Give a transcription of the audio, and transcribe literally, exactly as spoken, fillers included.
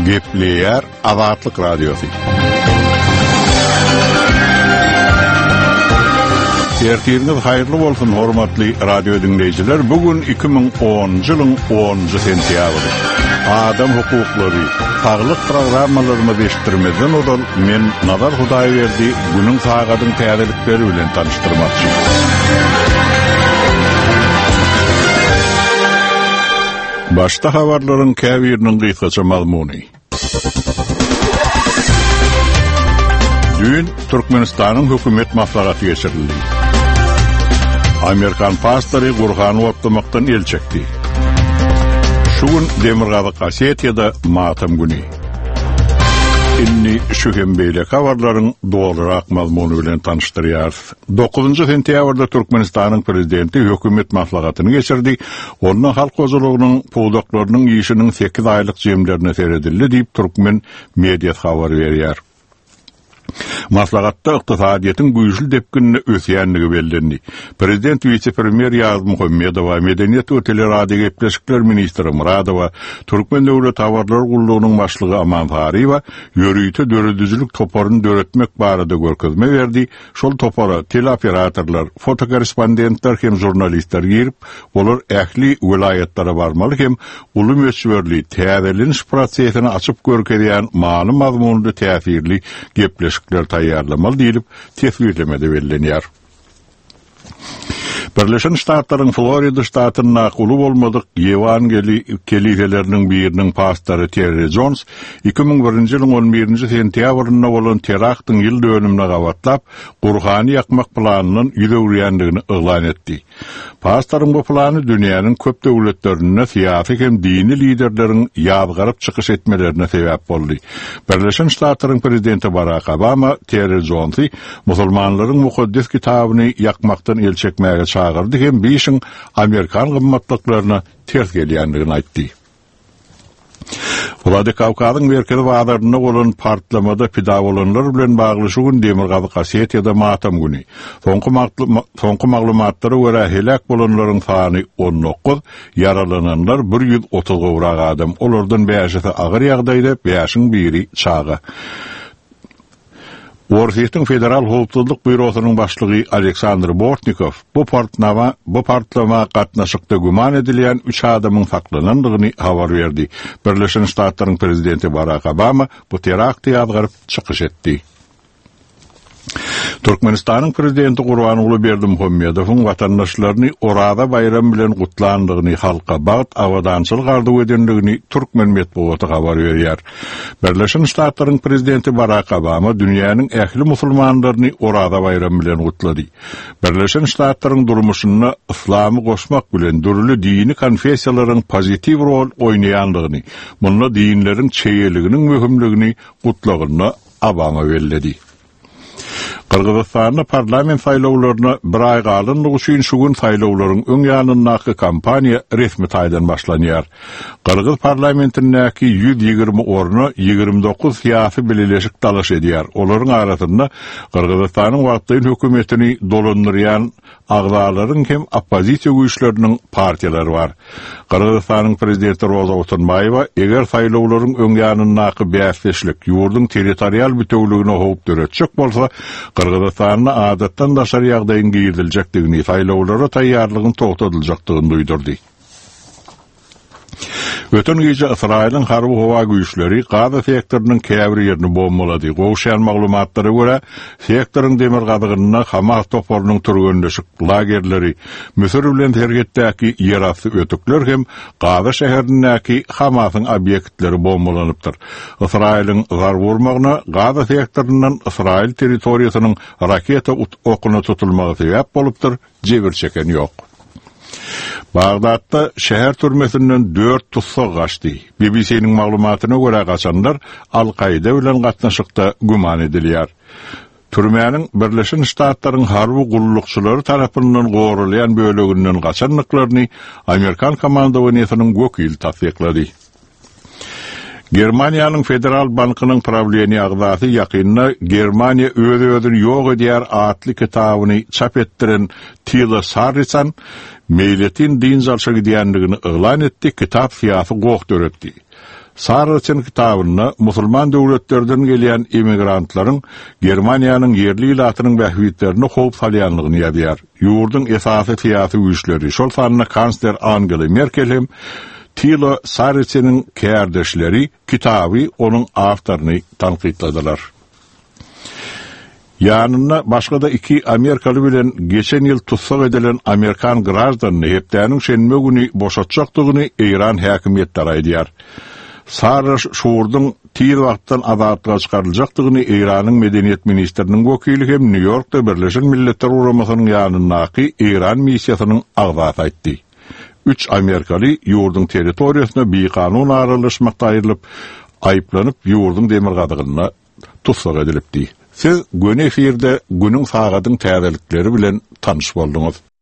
Gepleyer Azatlyk Radiosu. Ertiriniz hayırlı bolsun hormatly radio dinleyijiler. Bugün iki bin onuncu ýylyň onunju sentýabry. Adam hukuklary, saglyk programmalaryny beşdirmeden odan men Nazar Hudaýberdi günüň sagadyň täzelikleri bilen tanıştyrmakçy. Başta habarlaryň käbiriniň gysgaça mazmuny. Dün Türkmenistanyň hökümet maslahaty geçirildi. Amerikan pastary Gurhany optamakdan el çekdi. Şu gün Demirgazy Kasetiyada matam güni. Inni şu hem beýle habarlaryň dolarak mazmuny bilen tanıştyrýar. dokuzunju sentýabrda Türkmenistanyň prezidenti hökümet maslahatyny geçirdi. Onuň halk ozulugynyň powdaklarynyň ýyşynyň sekiz aýlyk jemlerine seredildi diýip Türkmen media habar berýär. Maslahatda iqtisadiýetin güýçli depkinini ösýänligi bellendi. Prezident vice-premier Ýaz Muhammedowa, Medeniýet we Teleradio gepleşikler ministri Muradowa, Türkmen döwlet tawarlar gullugynyň başlygy Aman Fariýewa ýörüýte döredüjülük toparyny döretmek barada görkezme berdi. Şol topara teleoperatorlar, fotokorrespondentler hem jurnalistler girip, olar ähli vilayetlara barmaly hem uly möçberli täzeleniş prosesini açyp görkezýän maňy mazmunly täsirli gepleşikler taýýarlamaly diýilip tesbirlemede bellenýär. Birleşen Ştatlaryň Florida ştatynyň naquly bolmadyk Evangeli kelifeleriniň biriniň pastary Terry Jones iki bin birinji ýylyň on birinji sentýabrynda bolan teraktyň ýyl dönümine gawatlap, Gurhany ýakmak planynyň ýüregýändigini eglan etdi. Pastaryň bu plany dünýäniň köp döwletlerine, syýasy hem dini liderleriň ýazgaryp çykyş etmelerine sebäp boldy. Birleşen Ştatlaryň prezidenti Barack Obama Terry Jonesy musulmanlaryň mukaddes kitabyny ýakmakdan el çekmäge çağırdı hem bişin Amerikan gymmatlyklaryna ters gelýändigini aýtdy. Ulady Kawkazyň merkezi wagtlarynda bolan partlamada pida bolanlar bilen bagly şu gün Demirgazy Kasetiyada matam güni. Soňky maglumatlary görä helak bolanlaryň sany on dokuz, yaralananlar bir ýüz otuz gowrak adam. Olardan beşi agyr ýagdaýda, beşiň biri çaga. Washington Federal Howpsuzlyk Bürosynyň başlygy Aleksandr Bortnikov bu partlama bu partlama gatnaşykda güman edilýän üç adamyň saklanandygyny habar berdi. Birleşen Ştatlaryň prezidenti Barack Obama bu terakty ýazgaryp çykyş etdi. Türkmenistanyň prezidenti Gurbanuly Berdimuhammedowyň watandaşlaryny orada bayram bilen gutlandygyny halka bagat awadançylyk arzuw edenligini Türkmen medeniýeti habar berýär. Birleşen Ştatlaryň prezidenti Barack Obama dünýäniň ähli musulmanlaryny orada bayram bilen gutlady. Birleşen Ştatlaryň durmuşyna islamy goşmak bilen dürli dini konfessiýalaryň pozitiv rol oýnaýandygyny, munla dinleriň çeýeliginiň möhümligini gutlagyny Obama belledi. Kırgızstanyň parlament saýlawlaryna bir ay galynlyk üçin şu gün saýlawlaryň öň ýanyndaki kampaniýa resmi taýdan başlanýar. Kırgız parlamentindäki ýüz ýigirme orny ýigirme dokuz syýasy bileşik talaş edýär. Olaryň arasynda Kırgızstanyň wagtly hökümetini dolandyrýan agzalaryň hem oppozisiýa güýçleriniň partiýalary bar. Kırgızstanyň prezidenti Roza Otunbayewa eger saýlawlaryň öň ýanyndaki bäsleşlik ýurdun territorial bütünligine howp döretjek bolsa, Kırgızstanyň adatdan daşary ýagdaýyň giýiriljakdygyny, saýlawlara taýýarlygyň togtatyljakdygyny duýdurdy. Ötün gece İsrail'in harbi hava güýçleri Gaza sektorynyň käbir ýerini bombalady. Gowşan maglumatlary görä, sektoryň demirgazygyna Hamas toparynyň türgenleşik lagerleri, Misir bilen tergetdäki ýerasty ötükler hem Gaza şäherindäki Hamasyň obýektleri bombalanypdyr. İsrail'in garby urmagyna Gaza sektorundan İsrail territoriýasynyň raketa okuny tutulmagy sebäp bolupdyr, jebir çeken ýok. Bagdatda şäher türmesinden dört tutsak gaçdy. B B C'niň maglumatyna görä gaçanlar Al-Qaida bilen gatnaşykda güman edilýär. Türmäniň Birleşen Ştatlaryň harby gullukçylary tarapyndan gorulýan böleginden gaçanlyklaryny Amerikan komandowaneýasynyň wekili tasdiklady. Germaniýanyň Federal Bankynyň problemi agzasy ýakynda Germaniýa öz-özüni ýok edýär atly kitabyny çap etdiren Tila Sarrisan meýletin din zalşa gidýändigini eglan etdi, kitap fiýasy gok döretdi. Sarıçın kitabyny musulman döwletlerden gelýän emigrantlaryň Germaniýanyň yerli ilatynyň bähwitlerini howp salýanlygyny ýazýar. Ýurdun esasy syýasy güýçleri şol sanyna kansler Angela Merkel hem Tilo Sarıçynyň kärdeşleri kitaby onuň awtoryny tanqidladylar. Ýanyna başga da iki Amerikaly bilen geçen ýyl tutsak edilen Amerikan grajdanyny hepdäniň şenme güni boşatjakdygyny İran häkimetleri aýdýar. Sarı şuurdun tir wagtdan azatlyga çykaryljakdygyny İranyň medeniýet ministriniň wekili hem New Yorkda Birleşik Milletler Uguramasynyň ýanyndaky İran missiýasynyň agzasy aýtdy. Üç Amerikaly ýurdun territoriýasyna beýkanun aralaşmakda aýrylyp, aýplanyp ýurdun demir gadygyna tutsak edilipdi. Siz göne efirde günün sagadyň täzelikleri bilen tanyş boldunuz.